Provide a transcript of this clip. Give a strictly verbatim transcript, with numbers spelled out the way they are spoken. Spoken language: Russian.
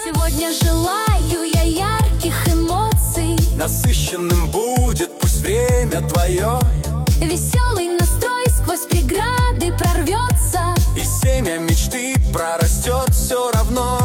Сегодня желаю я ярких эмоций. Насыщенным будет пусть время твое. Веселый настрой сквозь преграды прорвется, и семя мечты прорастет все равно.